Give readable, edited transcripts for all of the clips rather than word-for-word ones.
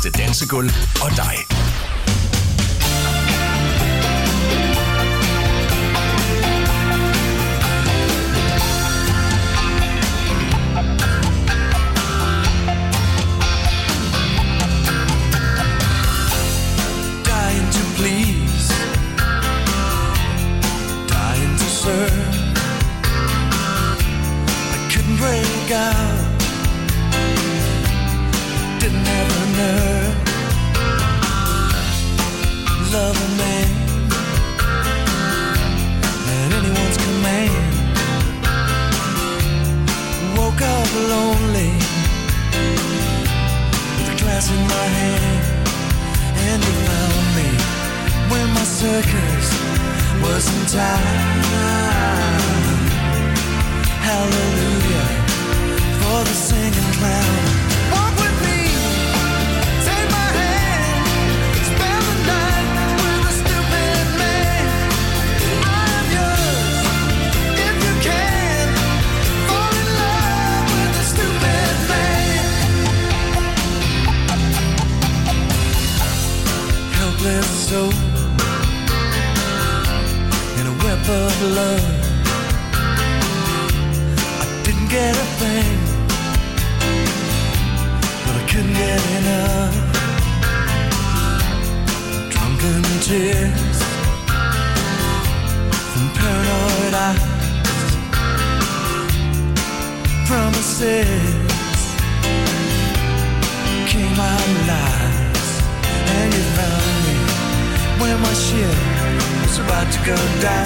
bedste dansegulv og dig. Dying to please, dying to serve. I couldn't break out, didn't have the nerve. Love a man at anyone's command. Woke up lonely with a glass in my hand, and you found me when my circus was in time. Hallelujah for the singing clown. Walk with me, take my hand, spend the night with a stupid man. I'm yours, if you can, fall in love with a stupid man. Helpless soul in a web of love. I didn't get a thing, but I couldn't get enough. Drunken tears from paranoid eyes, promises came out lies, and you found me when my ship was about to go down,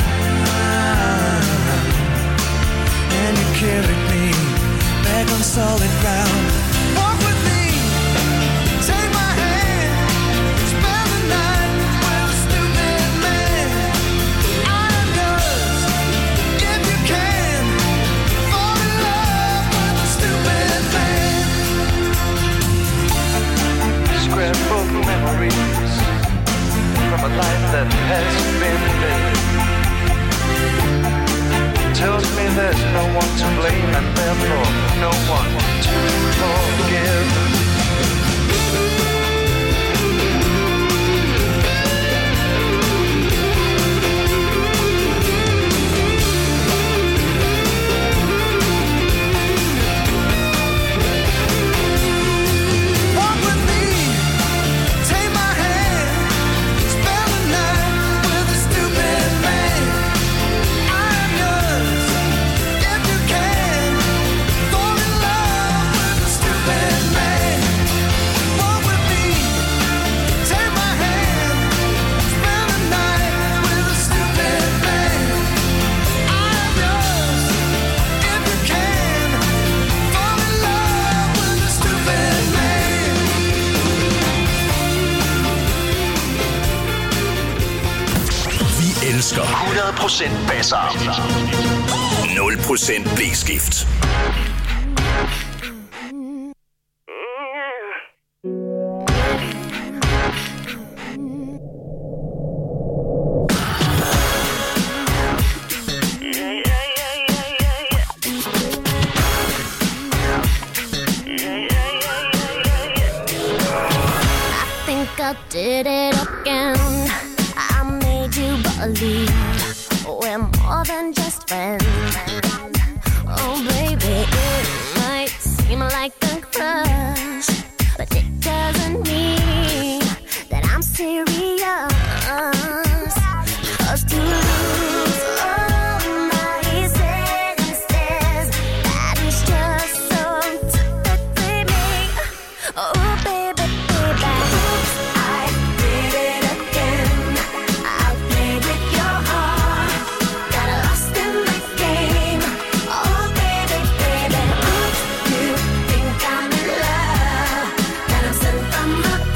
and you carried me back on solid ground. Walk with me, take my hand, spend the night with a stupid man. I'm yours, if you can, fall in love with a stupid man. Scrapbook memories from a life that has been lived. Tells me there's no one to blame and therefore no one to forgive. Walk with me, take my hand, spend the night with a stupid man. I'm yours, if you can, fall in love with a stupid man. Walk with me, take my hand, spend the night with a stupid man. I'm yours, if you can, fall in love with a stupid man. Vi elsker 100% basser. 0% blæskift. I think I did it again. I made you believe we're more than just friends. Oh baby, it might seem like a crush, but it doesn't mean that I'm serious. 'Cause to lose all my senses, that is just so typically me. Oh baby, baby, oops, I did it again. I played with your heart, got lost in my game. Oh baby, baby, oops, you think I'm in love, that I'm sent from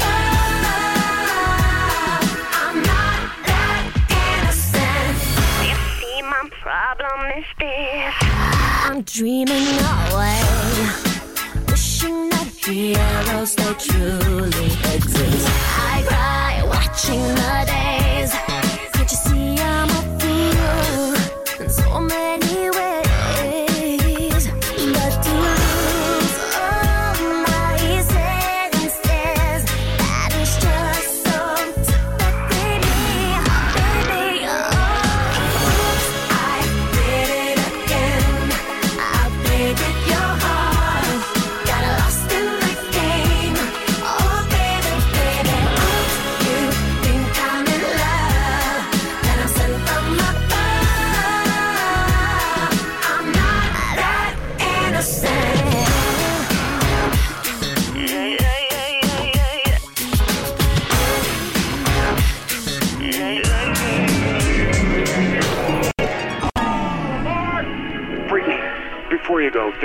above. I'm not that innocent. You see, my problem is this: I'm dreaming away, wishing that heroes they truly exist. I cry watching the days. Can't you see I'm a fool in so many ways? But to lose all my senses,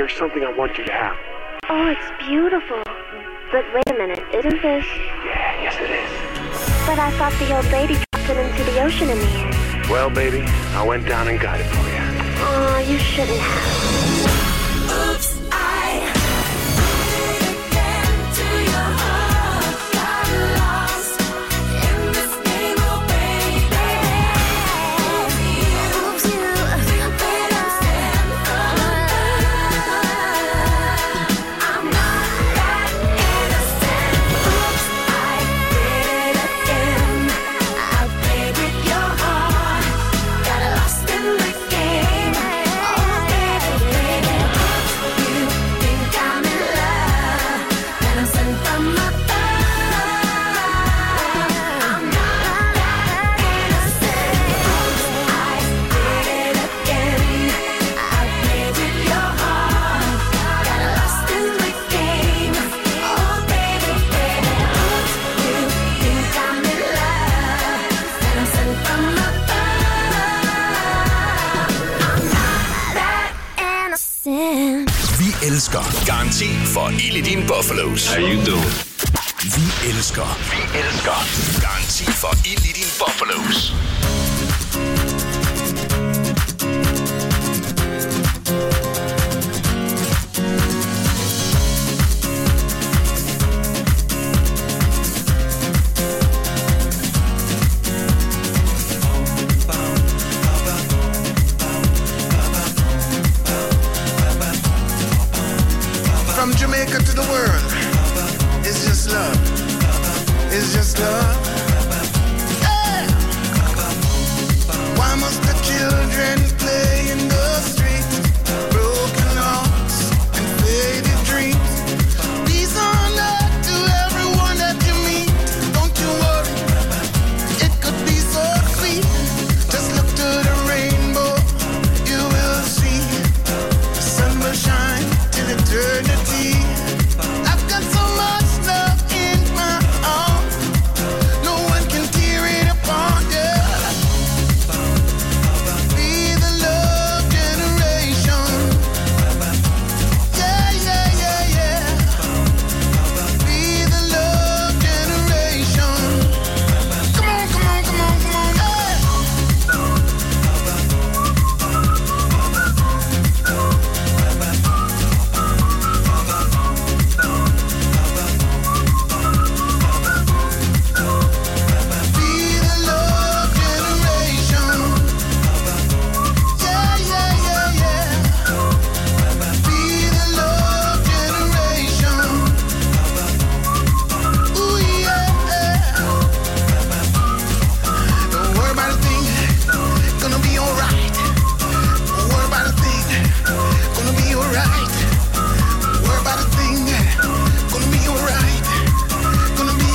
there's something I want you to have. Oh, it's beautiful. But wait a minute, isn't this? Yeah, yes it is. But I thought the old lady dropped it into the ocean in the end. Well, baby, I went down and got it for you. Oh, you shouldn't have. Oops, I did it again to your heart. Got lost in this game, oh baby. Oops, you better stand for love. I'm not that innocent. Oops, I did it again. I played with your heart. Got lost in the game. Oh baby, you think I'm in love, and I'm sent from above. I'm not that innocent. I did it again. I played with your heart. Got lost in the game. Oh baby, you think I'm in love, and I'm sent from above. I'm not that innocent. Vi elsker Garanti for ild i dine Buffalos. How you doing? Vi elsker Garanti for ild i dine Buffalos. From Jamaica to the world, it's just love. It's just love. Yeah. Why must the children play in the street? Broken hearts and faded dreams. Peace on earth to everyone that you meet. Don't you worry, it could be so sweet. Just look to the rainbow, you will see. The sun will shine till eternity. I've got so much love in my arms, no one can tear it apart, yeah. Be the love generation. Yeah, yeah, yeah, yeah. Be the love generation. Come on, come on, come on, come on, yeah. Be the love generation. Yeah, yeah, yeah, yeah. Be the love generation. Ooh, yeah. Don't worry about a thing, gonna be alright. Don't worry about a thing, gonna be alright. Don't worry about a thing, gonna be alright. Gonna be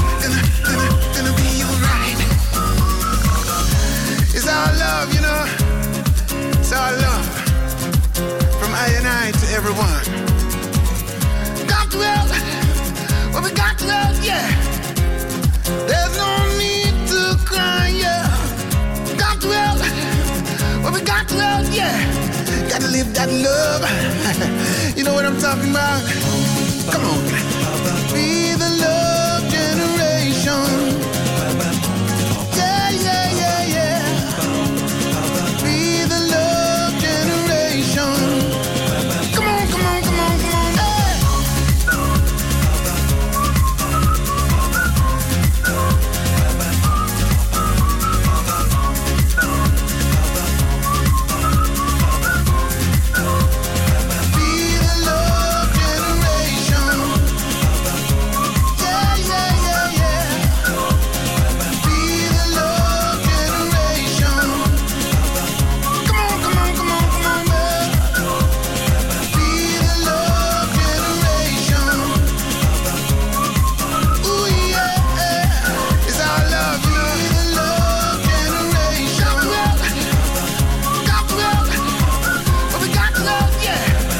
alright. It's our love, you know. It's our love. From I and I to everyone. Got to help. Well, we got to help, yeah. There's no need to cry, yeah. Got to help. Well, we got to help, yeah. Gotta live that love. You know what I'm talking about? Come on. Be the love generation. Yeah, yeah, yeah, yeah. Be the love generation. Come on, come on, come on, come on. Hey. Be the love generation. Yeah, yeah, yeah, yeah. Be the love generation. Come on, come on, come on, come on, man. Be the love generation. Ooh, yeah. It's our love, you know. Be the love generation. Got to help. But we got to help, yeah.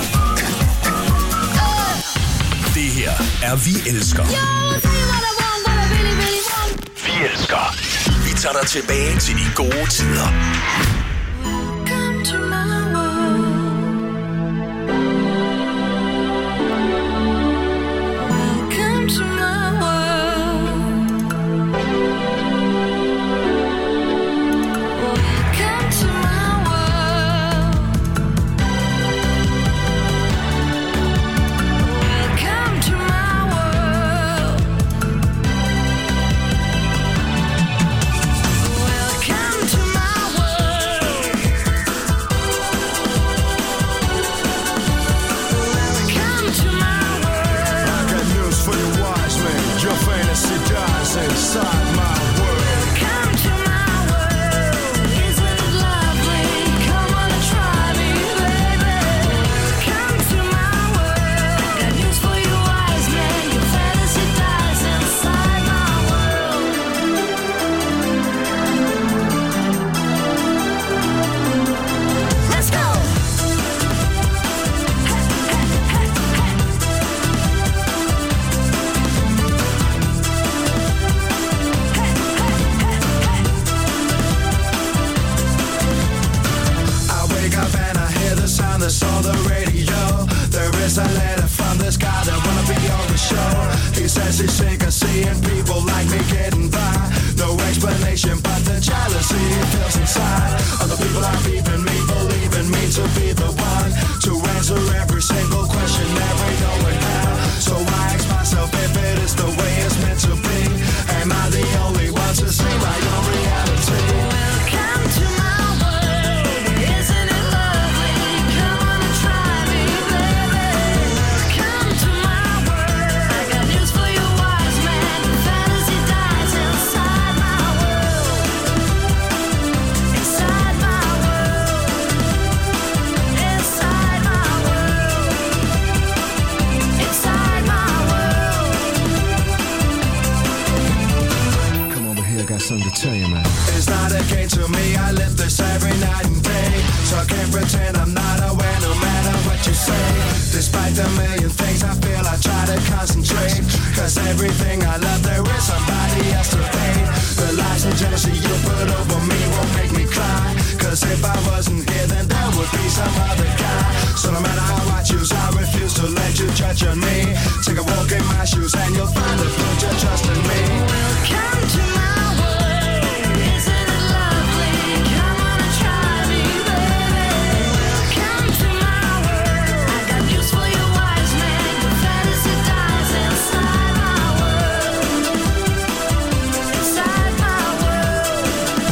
Det her er Vi elsker. Vi elsker. Vi tager dig tilbage til de gode tider. Come to my world. fancy sick of seeing people like me getting by. No explanation but the jealousy it feels inside. Other people are leaving me, believing me to be the one to answer every single question, never knowing how. So I ask myself if it is the way it's meant to be. Am I the only one to see my own reality? Welcome to my world, isn't it lovely? Come on and try me, baby. Welcome to my world, I got news for you, wise man. Fantasy dies inside my world. Inside my world. Inside my world. Inside my world. Come over here, I got something to tell you, man. It's not a game to me, I live this every night and day. So I can't pretend I'm not aware no matter what you say. Despite the million things I feel, I try to concentrate. Cause everything I love, there is somebody else to pay. The lies and jealousy you put over me won't make me cry. Cause if I wasn't here, then there would be some other guy. So no matter how I choose, I refuse to let you judge on me. Take a walk in my shoes and you'll find the future, trust in me. Welcome to my world, isn't it lovely? Come on and try me, baby. Welcome to my world, I got news for you, wise man. The fantasy dies inside my world. Inside my world.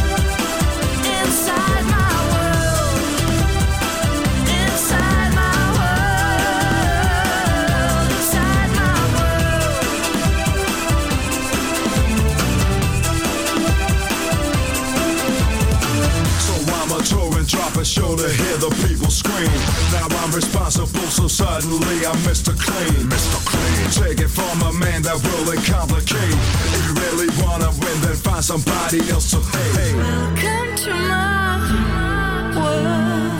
Inside my world. Inside my world. Inside my So I'm a tour and drop a show to hear the people scream. Now I'm responsible, so suddenly I'm Mr. Clean. Mr. Clean. Take it from a man that will complicate. If you really wanna win, then find somebody else to hate. Welcome to my world.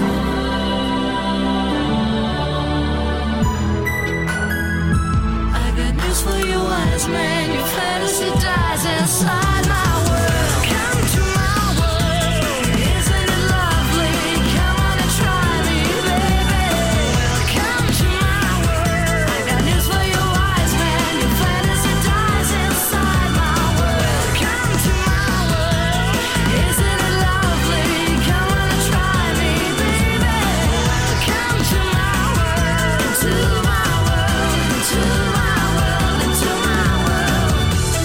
I got news for you, wise man. Your fantasy dies inside my world. Come to my world, isn't it lovely? Come on and try me, baby. Welcome to my world. I got news for you, wise man. Your fantasy dies inside my world. Come to my world, isn't it lovely? Come on and try me, baby. Come to my world, into my world, into my world, into my world,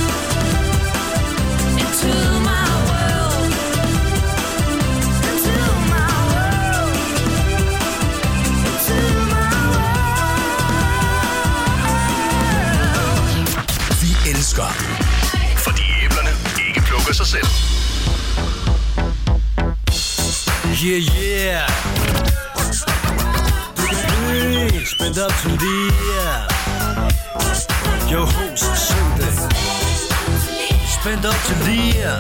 into my world, into my world, into my world. Vi elsker, fordi æblerne ikke plukker sig selv. Yeah, yeah. Hey, spændt op til det. Yo, host, Sunday. Spændt op til det.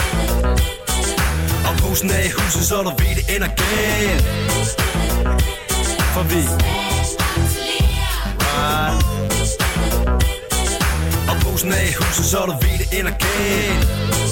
Og posen er i huset, så du ved, det ender galt. For vi right. Og posen er i huset, så du ved, det ender galt.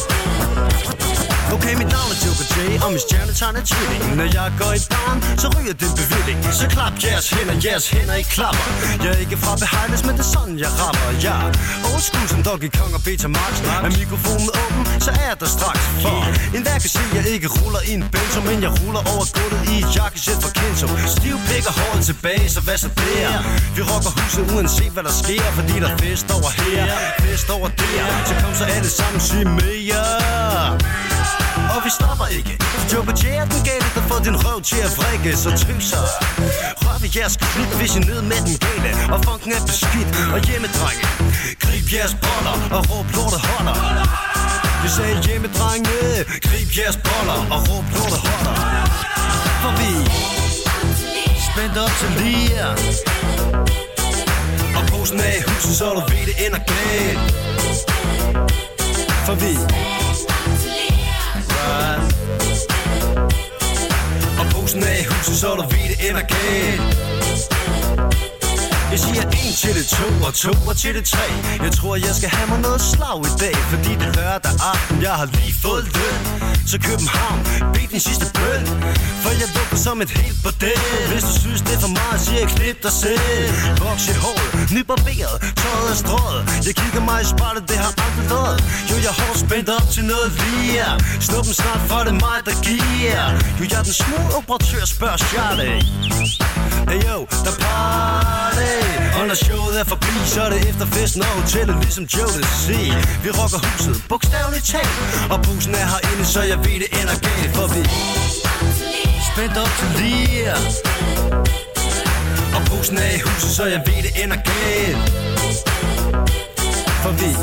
Okay, mit navn er Joker J, og min stjernetegn er tvilling. Når jeg går i barn, så ryger det bevilling. Så klap jeres hænder i klapper. Jeg er ikke fra Behighlands, men det er sådan, jeg rapper. Jeg old school som Donkey Kong og Betamax. Er mikrofonen åben, så er jeg der straks. For en hver kan se, jeg ikke ruller i en benzo, men jeg ruller over gulvet i et jakkesæt fra Kenzo. Stiv pik og håret tilbage, så hvad så der? Vi rocker huset uanset hvad der sker, fordi der er fest over her, fest over der. Så kom så alle sammen, sig mere. Og vi stopper ikke. Joker J er den gale, der får din røv til at vrikke. Så tøser. Rør ved jeres klip, hvis I ned med den gale. Og funken er beskidt og hjemmedrenge. Grib jeres boller og råb lorte holder. Vi sagde hjemmedrenge. Grib jeres boller og råb lorte holder. For vi spændt op til lige. Og posen er i huset, så du ved det ender galt. For vi og posen er i huset, så du ved det ender galt. Jeg siger 1 til det 2 og 2 til det 3. Jeg tror jeg skal have mig noget slag i dag, fordi det er lørdag aften, jeg har lige fået løn. så København, bed din sidste bøn. For jeg lukker som et helt bordel. Hvis du synes det er for meget, siger jeg knip dig selv. Voks i håret, nybarberet, tøjet er strøget. Jeg kigger mig i spejlet, det har aldrig været. Jo, jeg er hårdt spændt op til noget lige. Snuppen snart, for det er mig, der giver. Jo, jeg er den små operatør, spørger Charlie. Hey yo, der party. Og når showet er forbi, så er det efter festen og hotellet, ligesom Joe det siger. Vi rocker huset, bogstaveligt talt. Og bussen er herinde, så jeg ved det ender galt. For vi spændt op til lige. Og bussen er i huset, så jeg ved det ender galt. For vi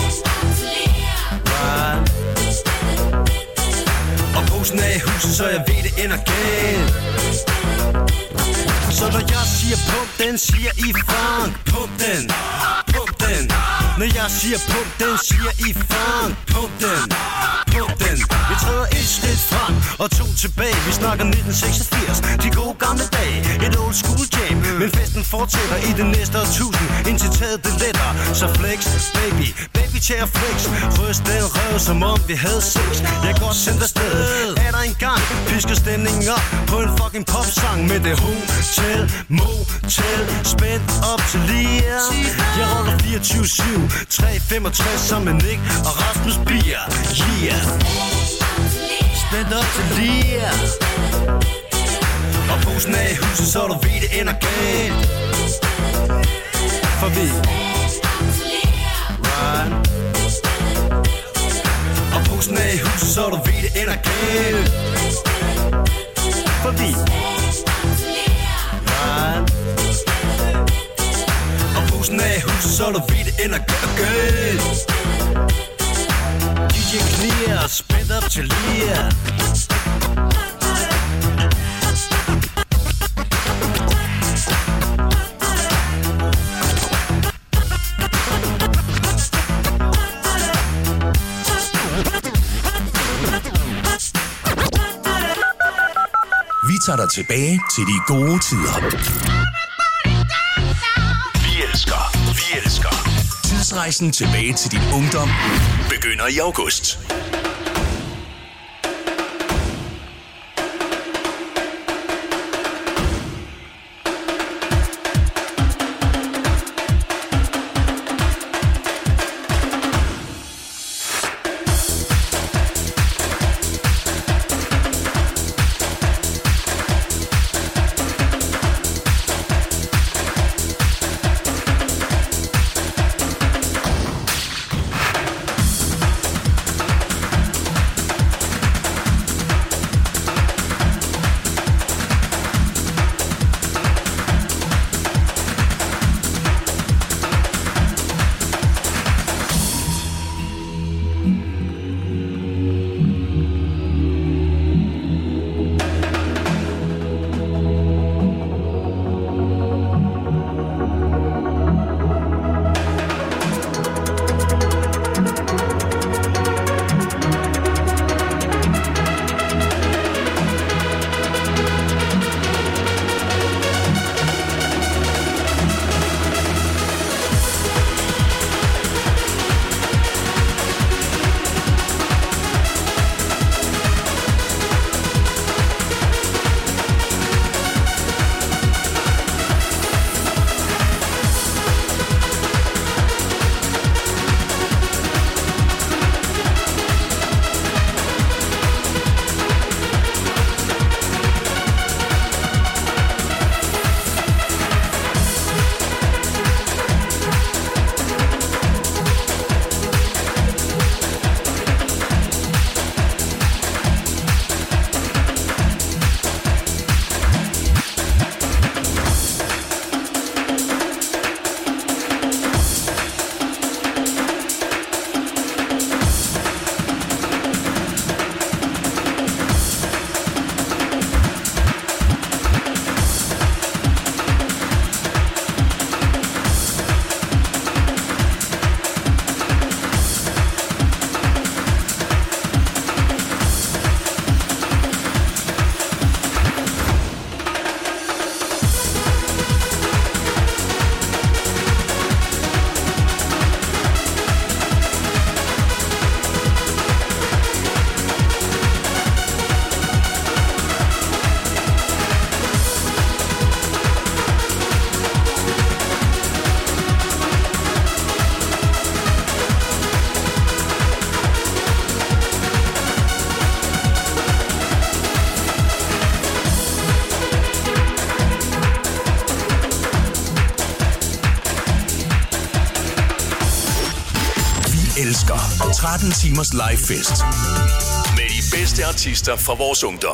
og bussen er i huset, så jeg ved det ender galt. Så når jeg siger pump den, siger I funk. Pump den, pump den. Når jeg siger pump den, siger I funk. Pump den, pump den. Vi træder et skridt frem og to tilbage. Vi snakker 1986, de gode gamle dage. Et old school jam, men festen fortsætter i det næste årtusind. Indtil taget det letter, så flex, baby, baby chair flex. Ryst den røv, som om vi havde sex. Jeg går sendt afsted, er der en gang. Pisker stemningen op på en fucking popsang med det hotel, motel, spændt op til lige. Jeg roller 24/7, 365 som med Nick og Rasmus Bier. Yeah. Spændt op til lige. Og posen er i huset, så du ved det ender galt. For vi right. Og posen er i huset, så du ved det ender galt. For vi right. Og posen er i huset, så du ved det ender galt. DJ Clear, spændt op til lige. Vi tager dig tilbage til de gode tider. Vi elsker. Tidsrejsen tilbage til din ungdom begynder i august. elsker. 13 timers live fest. Med de bedste artister fra vores ungdom.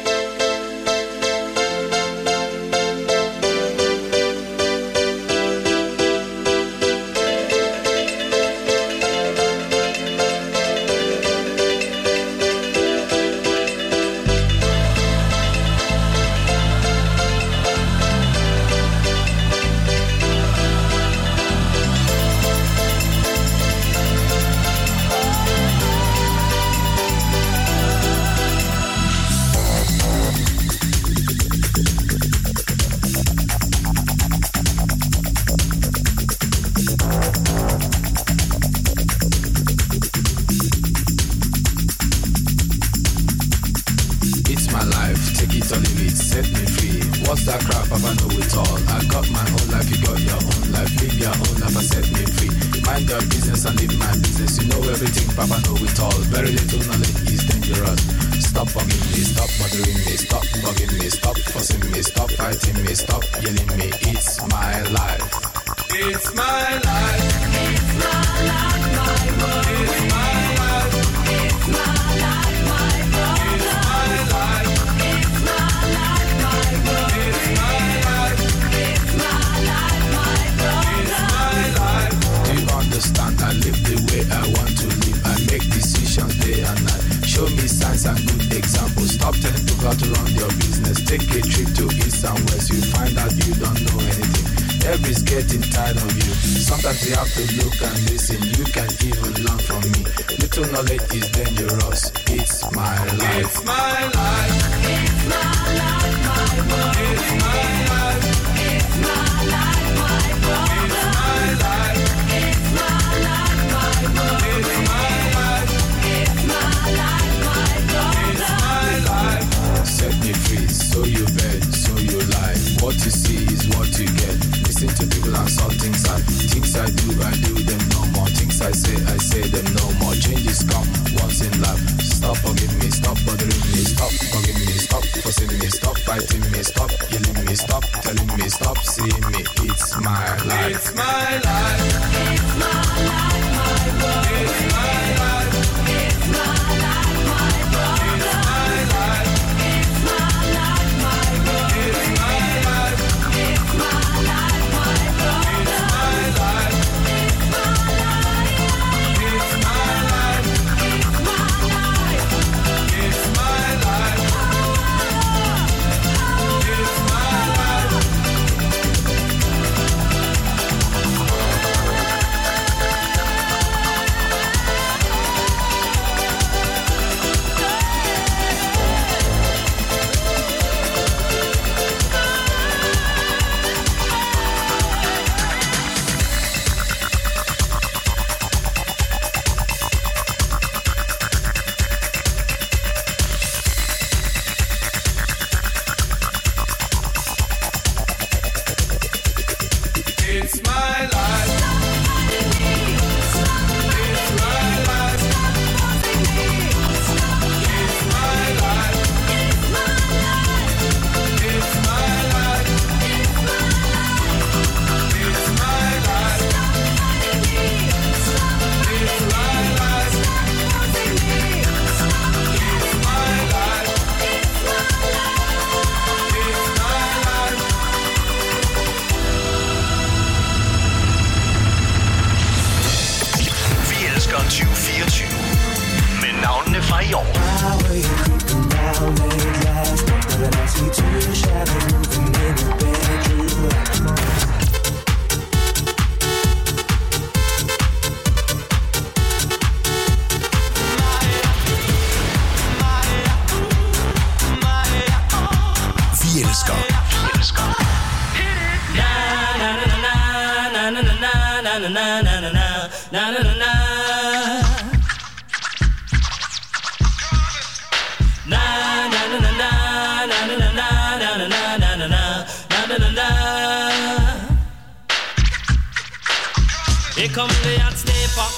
Here come the hot stepper.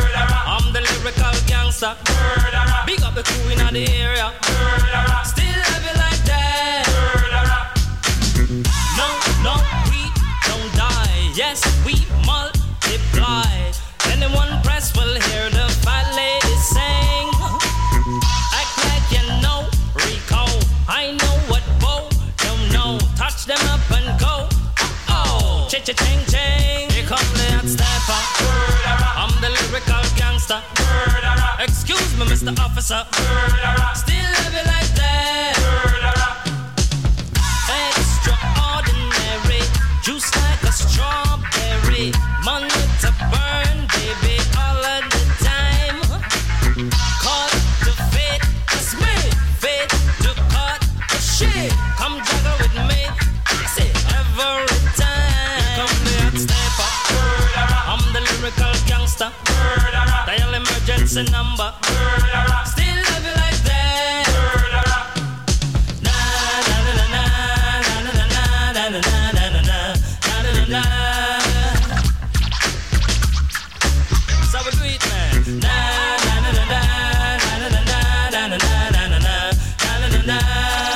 I'm the lyrical gangster. Big up the crew in the area. Still heavy like that. No, we don't die. Yes, we multiply. Anyone press will hear gangster. Excuse me, Mr. Officer. Still love you like that. Extraordinary, juice like a strawberry. Money to burn, baby, all of the time. Caught the fate, that's me. Fate to cut the shit. Come juggle with me, say every time. Come there and step up. I'm the lyrical gangster. Dial emergency number. Still love you like that. Na na na na na na na na na na na na na. So we do it, man. Na na na na na na na na na na na na na.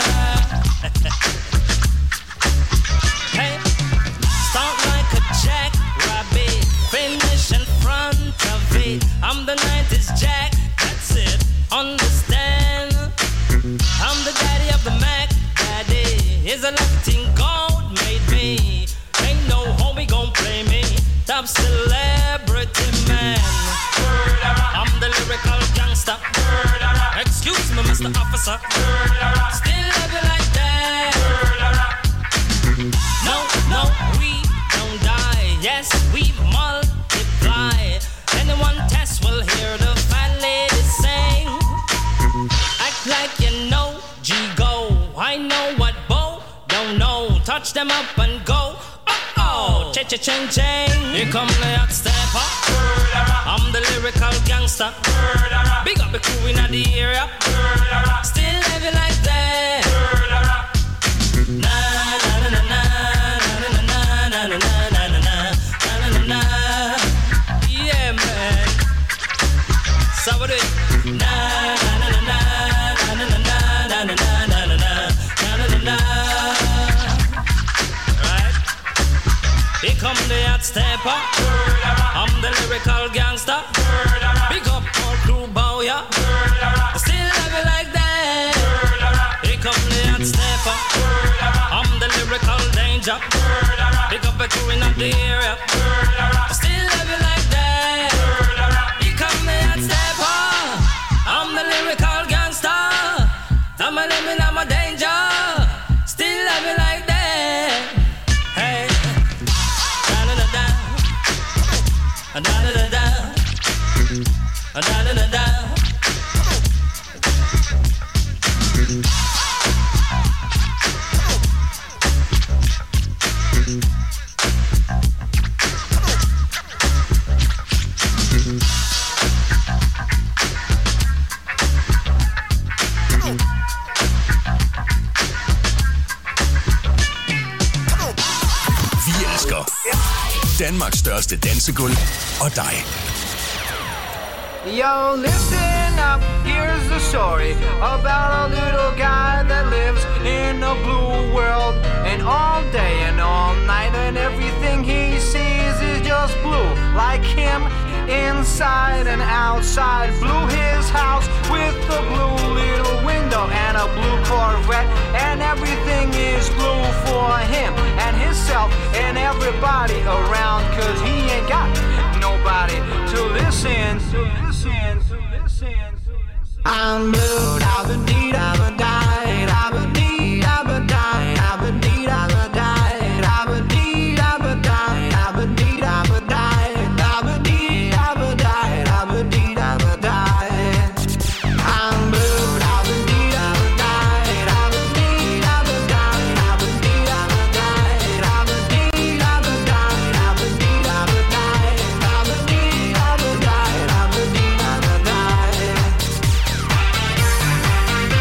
Hey, start like a jackrabbit, finish in front of it. I'm the 90s Jack, that's it. Understand? I'm the daddy of the Mac Daddy. Is a Latin gold made me. Ain't no homie gon' play me. Top celebrity man. I'm the lyrical gangster. Excuse me, Mr. Officer. Still love you like that. No, no, we don't die. Yes, we multiply. Anyone test will hear the fat lady sing. Act like you know, G-Go. I know what Bo don't know. Touch them up and go. Oh, cha-cha-ching-ching. Here come the hot stepper. I'm the lyrical gangster. Big up the crew in the area. Still love you like that. Na na na na na na na na na na na na na. Yeah, man. So we do it. Na na na na na na na na na na na na na. Right? Here come the hot stepper. I'm the lyrical gangster. Big up all crew bow ya. Still love you like that. Here come the hot stepper. I'm the lyrical danger. Big up the crew in the area. Still love you like that. Here come the hot stepper. I'm the lyrical gangster. I'm a limit, I'm a danger. Still love you like that. Hey, da da da da, da da da da, da da da da. Danmarks største dansegulv og dig. Yo, listen up, here's the story about a little guy that lives in a blue world. And all day and all night and everything he sees is just blue. Like him, inside and outside. Blue his house with a blue little window and a blue Corvette. And everything is blue for him and himself and everybody around. Cause he ain't got nobody to listen. I'm blue, da-ba-dee, da-ba-die, da-ba-dee, da-ba-die, da-ba-dee, da-ba-die, da-ba-dee, da-ba-die, da-ba-dee, da-ba-die, da-ba-dee, da-ba-die, da-ba-dee, da-ba-die. I'm blue, da-ba-dee, da-ba-die, da-ba-dee, da-ba-die, da-ba-dee, da-ba-die, da-ba-dee, da-ba-die, da-ba-dee, da-ba-die, da-ba-dee, da-ba-die, da-ba-dee, da-ba-die.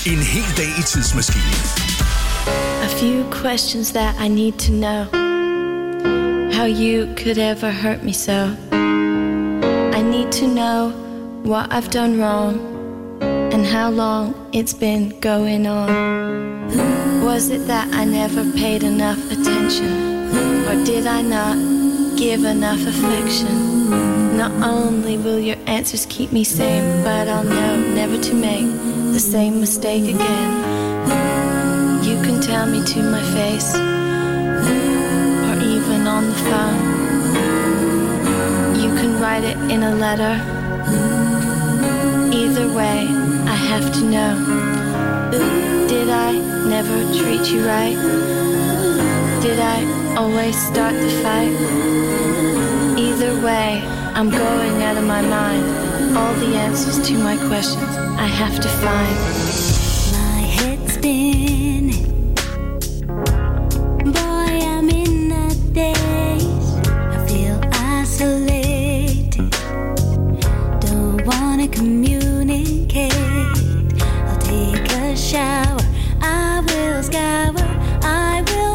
En hel dag i tidsmaskinen. A few questions that I need to know. How you could ever hurt me so. I need to know what I've done wrong and how long it's been going on. Was it that I never paid enough attention, or did I not give enough affection? Not only will your answers keep me sane, but I'll know never to make the same mistake again. You can tell me to my face, or even on the phone. You can write it in a letter. Either way, I have to know. Did I never treat you right? Did I always start the fight? Either way, I'm going out of my mind. All the answers to my questions I have to find. My head's spinning. Boy, I'm in a daze. I feel isolated. Don't wanna communicate. I'll take a shower. I will scour. I will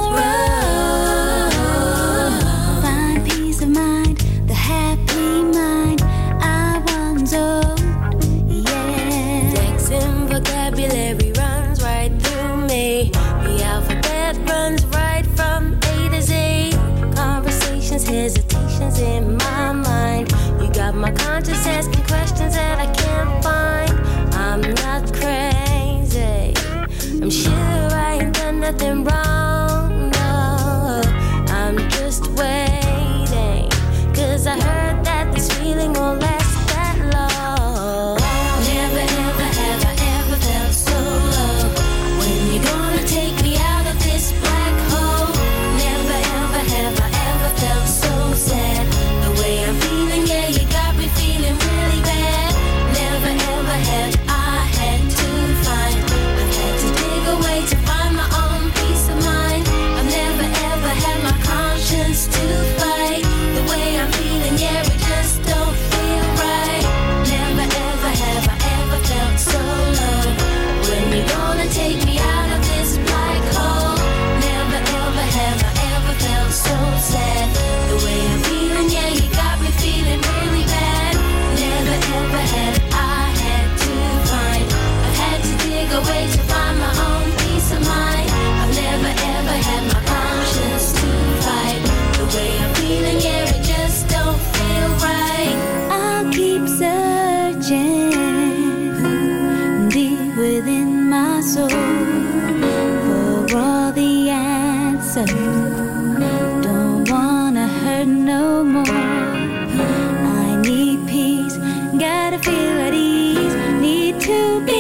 run. Find peace of mind. The happy mind I once owned. Yeah. Texting vocabulary runs right through me. The alphabet runs right from A to Z. Conversations, hesitations in my mind. You got my conscience asking questions that I can't find. I'm not crazy. I'm sure I ain't done nothing wrong. No, I'm just waiting. 'Cause I heard that this feeling won't last that long. Never ever have I ever felt so low. When you gonna take me out of this black hole? Never ever have I ever felt so sad. The way I'm feeling, yeah, you got me feeling really bad. Never ever have I had to find. I've had to dig away to find my own peace of mind. I've never ever had my conscience to fight. The way I'm feeling, yeah, it just don't feel right. Never ever have I ever felt so low. When you gonna take me out of this black hole? Never ever have I ever felt so sad. The way I'm feeling, yeah, you got me feeling really bad. Never ever had I had to find. I've had to dig away to find my own peace of mind. I've never ever had my conscience to fight. The way I'm feeling, yeah, it just don't feel right. I'll keep searching deep within my soul for all the answers. Don't wanna hurt no more. I need peace, gotta feel at ease. Need to be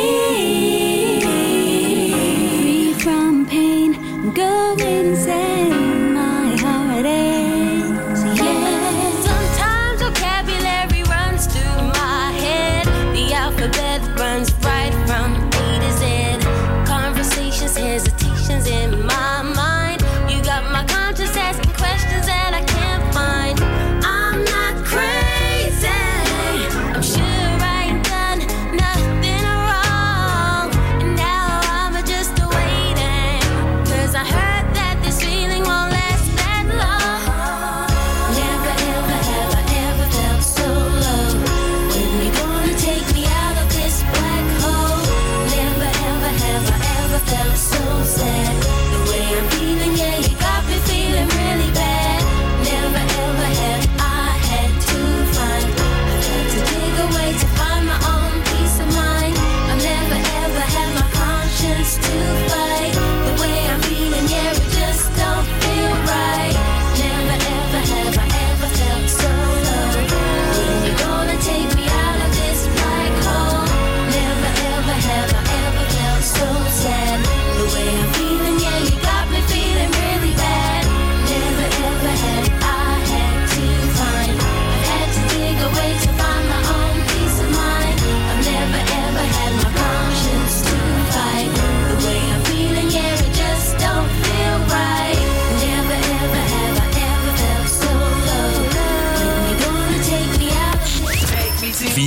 free from pain. Go insane, my heart aches. Yeah. Sometimes vocabulary runs through my head. The alphabet runs right from A to Z. Conversations, hesitations in my mind. You got my conscience asking questions that I can't find.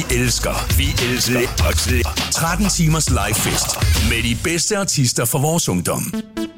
elsker 13 timers live fest med de bedste artister fra vores ungdom.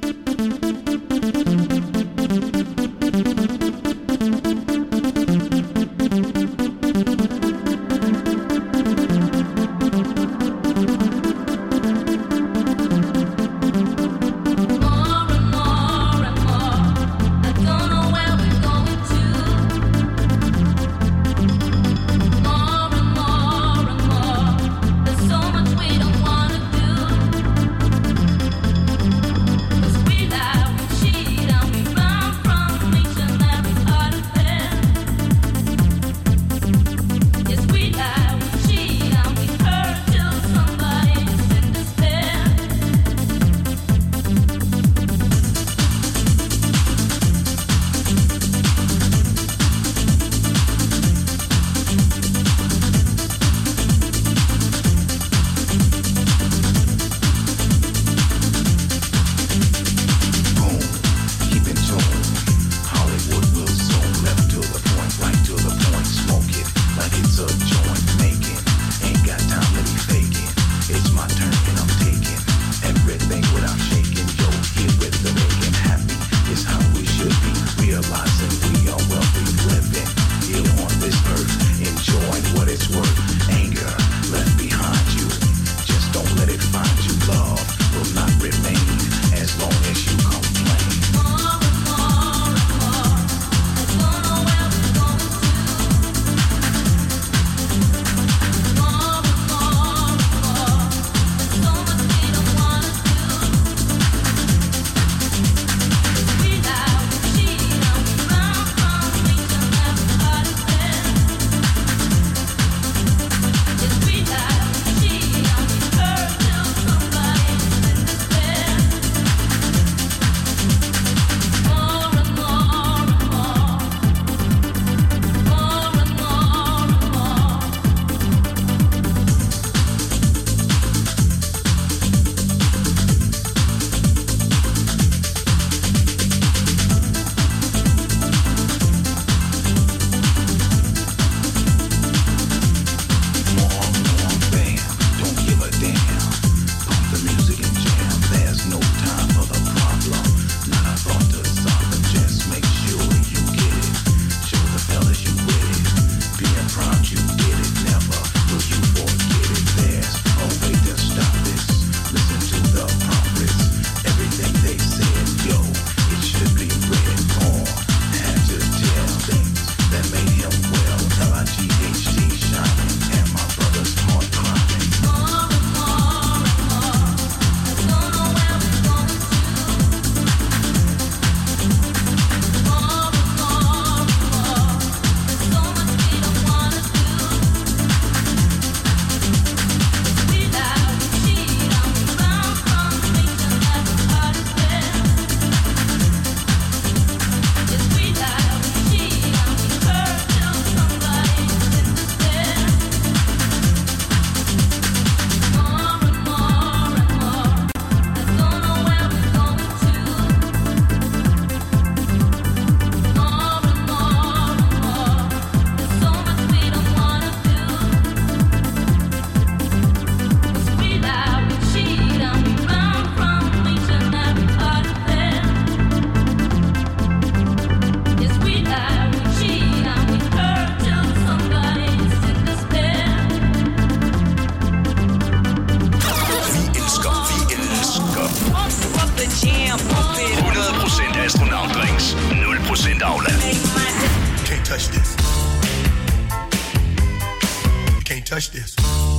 touch this.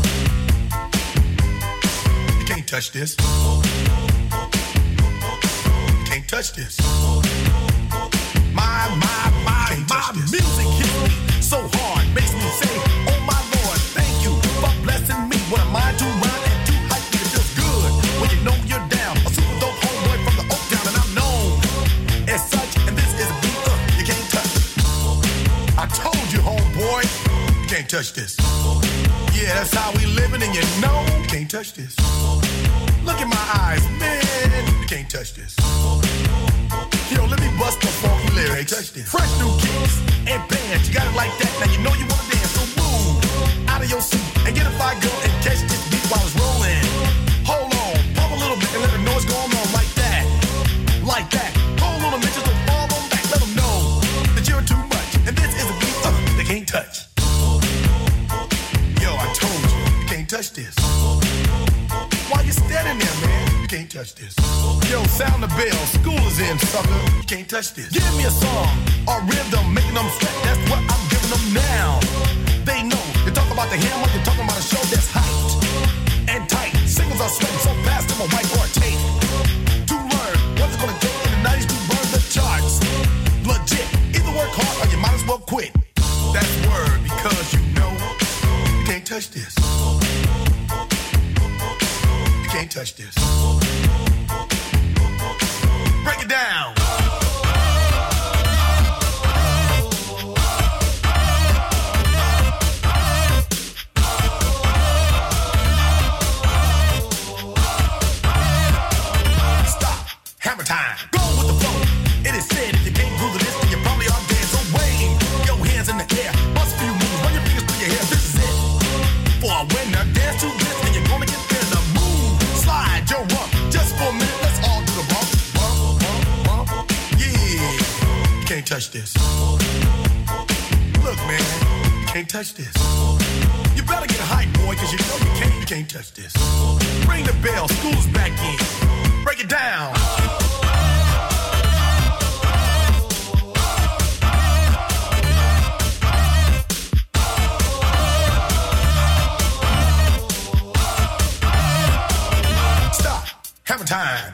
You can't touch this. You can't touch this. My music hits me so hard, makes me say, oh my Lord, thank you for blessing me. What am I to rhyme and too hype? It feels good when you know you're down. A super dope homeboy from the Oak Town, and I'm known as such. And this is a beat you can't touch. I told you, homeboy, you can't touch this. Yeah, that's how we living, and you know you can't touch this. Look in my eyes, man, you can't touch this. Yo, let me bust the funky lyrics. Fresh new kicks and bands, you got it like that. Now you know you wanna dance, so move out of your seat. touch. Yo, I told you, you can't touch this. Why you standing there, man? You can't touch this. Yo, sound the bell, school is in, sucker. You can't touch this. Give me a song, a rhythm, making them sweat. That's what I'm giving them now. They know, you talk about the hammer, you're talking about a show that's hyped and tight. Singles are sweating so fast, them a whiteboard tape. To learn what's it gonna take in the 90s to burn the charts. Legit, either work hard or you might as well quit. That's word, because you know you can't touch this. You can't touch this. Break it down. Stop. Hammer time. Go with the flow. It is said if you can't groove to this, then you probably are dead. So wave your hands in the air. Bust a few moves. Run your fingers through your hair. This is it. For a winner, dance to this, and you're gonna get there. Now move, slide your rump. Just for a minute, let's all do the bump, bump, bump, bump. Yeah, you can't touch this. Look, man, you can't touch this. You better get hype, boy, cause you know you can't touch this. Ring the bell, school's back in. Break it down. Stop. Hammer time.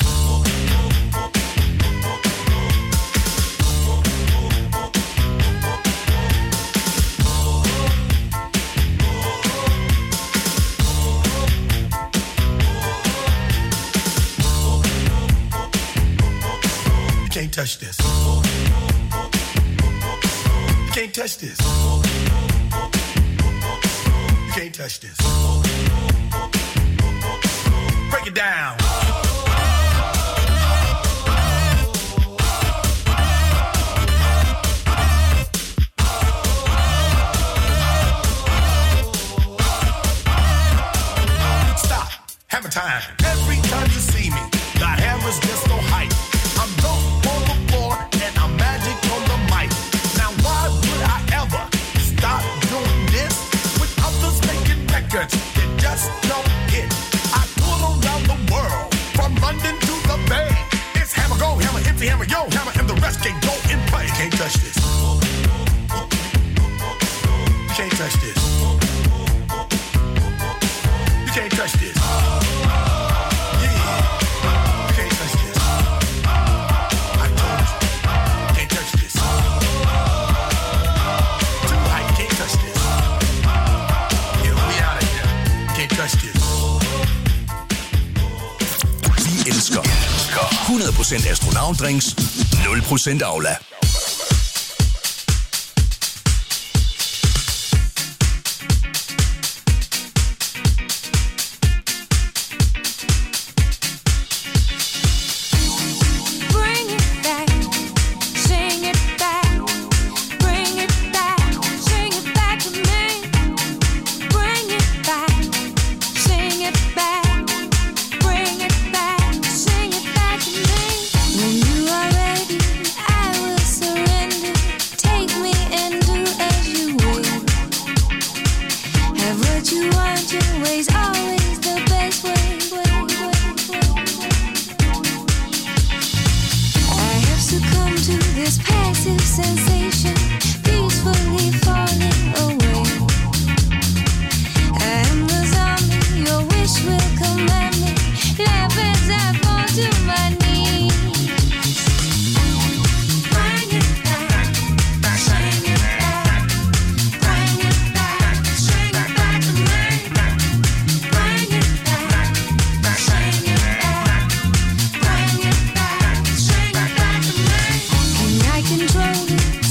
You can't touch this. You can't touch this. You can't touch this. Break it down. Stop. Hammer time. Every time you see me, that hammer's just so hype. I'm dope on the floor and I'm magic on the mic. Now why would I ever stop doing this with others making records that just don't hit? I tour around the world from London to the Bay. It's hammer go, hammer empty, hammer yo, hammer, and the rest can go and play. You can't touch this. You can't touch this. You can't touch this. Vi elsker 100% astronautdrinks, 0% Aula. Bring it back, sing it back, bring it back, sing it back to me. Bring it back, sing it back, bring it back, sing it back to me. When you are ready, I will surrender. Take me and do as you will. Have what you want, your way's always the best way. I have succumbed to this passive sensation, peacefully falling away. I am the zombie, your wish will command me. Laugh as I fall to my knees. Bring it back, sing it back. Bring it back, sing it back to me. Bring it back, sing it back. Bring it back, sing it back to me. Can I control it?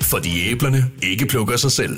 fordi æblerne ikke plukker sig selv.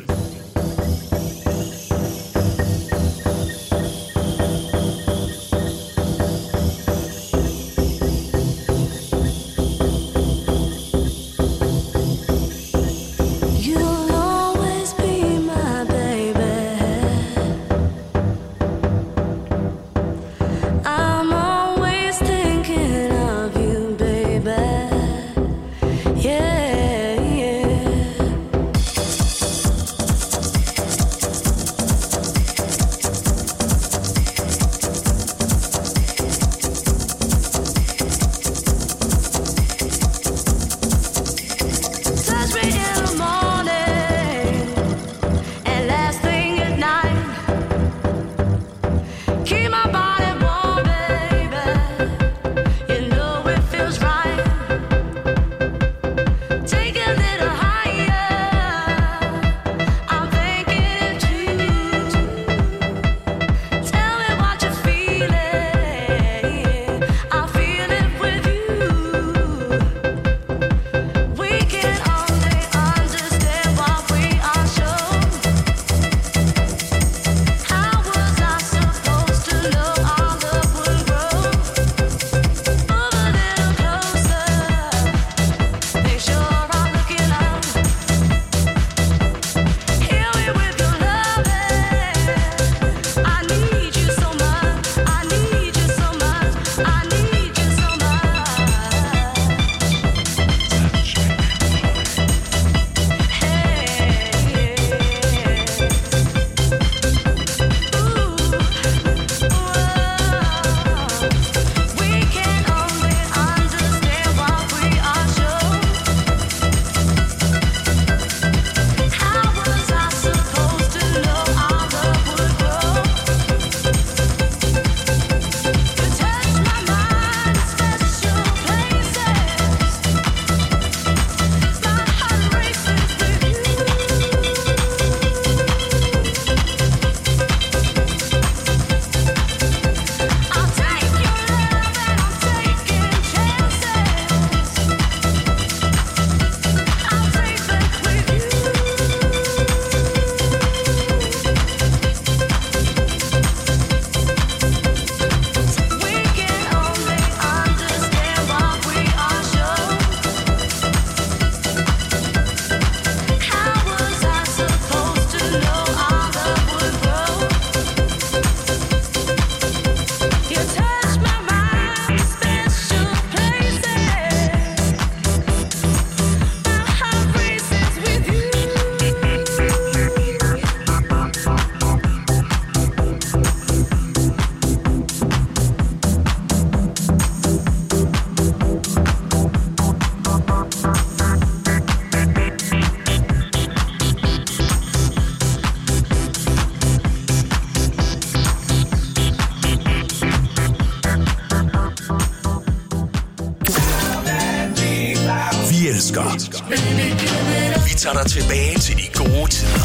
Vi tager dig tilbage til de gode tider.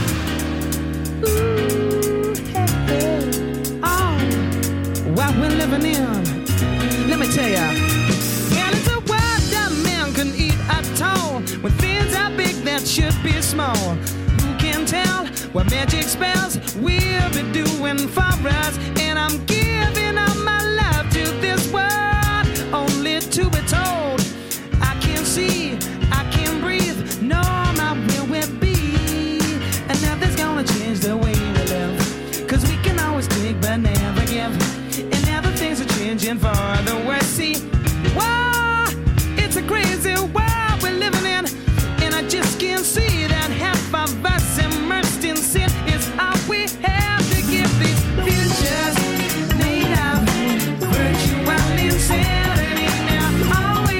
What we're living in, let me tell ya. And it's a world that man can eat at all. When things are big that should be small. Who can tell what magic spells we'll be doing for us? And I'm giving all my love to this world, only to be told I can't see, I can't breathe, no, my will will be. And nothing's gonna change the way we live, 'cause we can always take but never give. And now the things are changing for the worse. See, whoa, it's a crazy world we're living in, and I just can't see that half of us immersed in sin is all we have to give these futures made of virtue and insanity. Now all we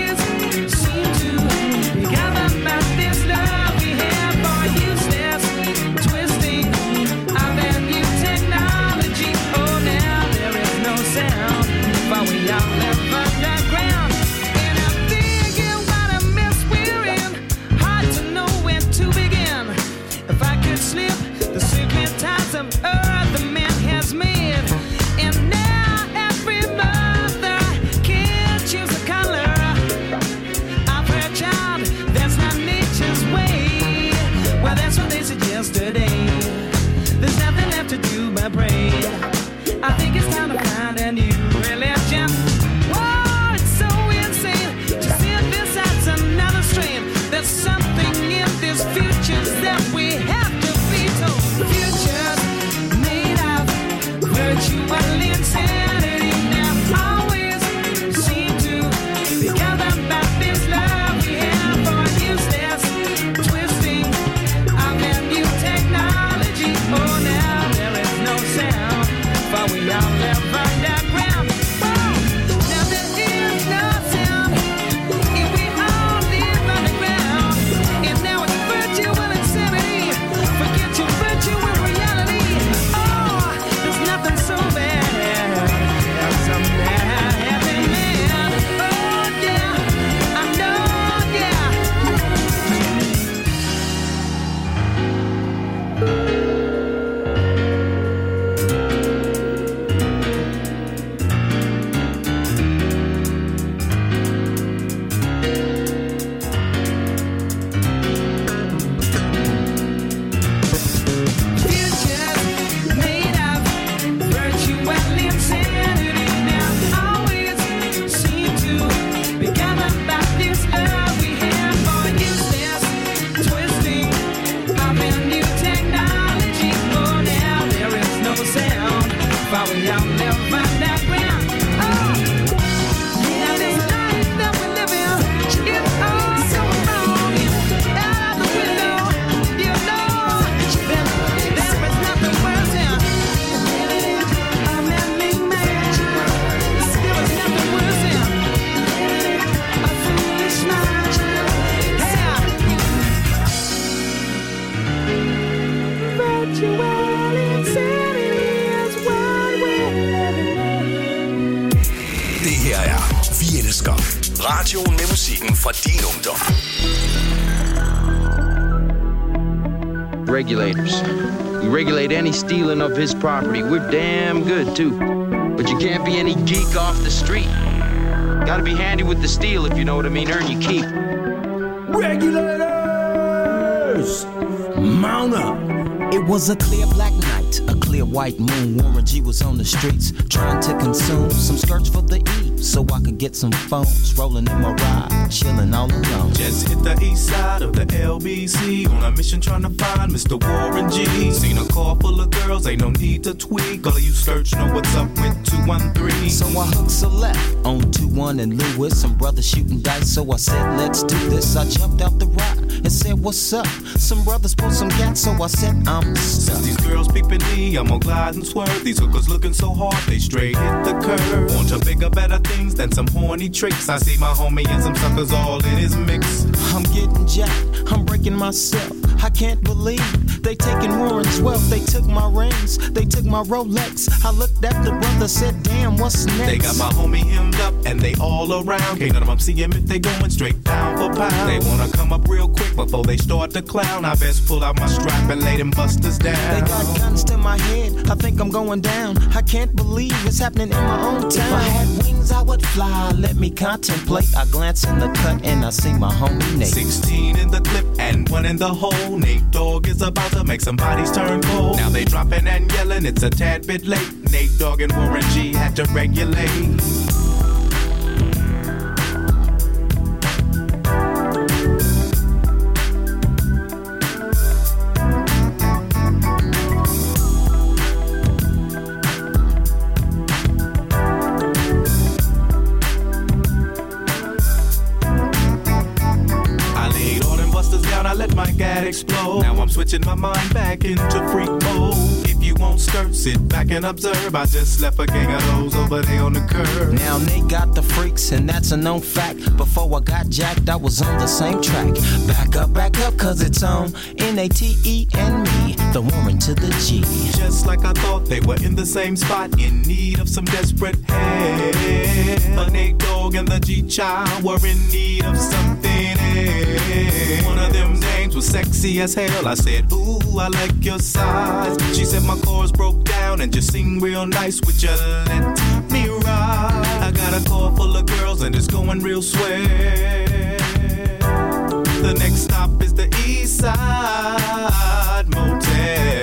Radioen med musikken fra din ungdom. Regulators. We regulate any stealing of his property. We're damn good, too. But you can't be any geek off the street. Gotta be handy with the steel, if you know what I mean. Earn your keep. Regulators! Mount up! It was a clear black night, a clear white moon. Warren G was on the streets, trying to consume some skirts for the E, so I could get some phones. Rolling in my ride, chilling all alone. Just hit the east side of the LBC, on a mission trying to find Mr. Warren G. Seen a car full of girls, ain't no need to tweak. All of you skirts know what's up with 213. So I hooked a left on 21 and Lewis. Some brothers shooting dice, so I said, let's do this. I jumped out the ride and said, what's up? Some brothers pulled some gas, so I said, I'm stuck. Since these girls peeping me, I'm gonna glide and swerve. These hookers looking so hard, they straight hit the curve. Want to bigger, better things than some horny tricks. I see my homie and some suckers all in his mix. I'm getting jacked, I'm breaking myself. I can't believe they taking Warren's wealth. They took my rings, they took my Rolex. I looked at the brother, said, damn, what's next? They got my homie hemmed up and they all around. Can't none of them see him if they going straight pound for pound. They wanna come up real quick before they start to clown. I best pull out my strap and lay them busters down. They got guns to my head, I think I'm going down. I can't believe it's happening in my own town. If I had wings, I would fly, let me contemplate. I glance in the cut and I see my homie Nate. 16 in the clip and 1 in the hole. Nate Dogg is about to make some bodies turn cold. Now they dropping and yelling, it's a tad bit late. Nate Dogg and Warren G had to regulate. Explode. Now I'm switching my mind back into freak mode. If you won't skirt, sit back and observe. I just left a gang of those over there on the curb. Now they got the freaks and that's a known fact. Before I got jacked, I was on the same track. Back up, cause it's on N-A-T-E and me, the Warren to the G. Just like I thought, they were in the same spot, in need of some desperate help. The Nate Dogg and the G-Child were in need of something else. One of them names was sexy as hell. I said, ooh, I like your size. She said my chords broke down and just sing real nice. Would you let me ride? I got a car full of girls and it's going real swell. The next stop is the East Side Motel.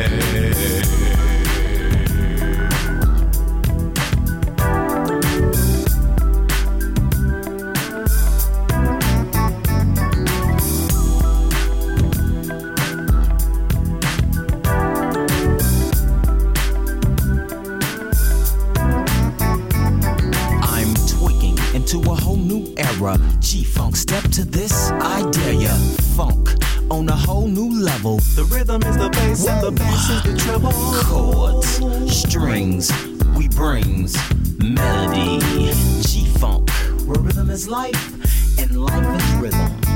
To a whole new era, G-Funk, step to this, I dare ya. Funk on a whole new level. The rhythm is the bass and the bass is the treble. Chords, strings, we brings melody. G-Funk, where rhythm is life and life is rhythm.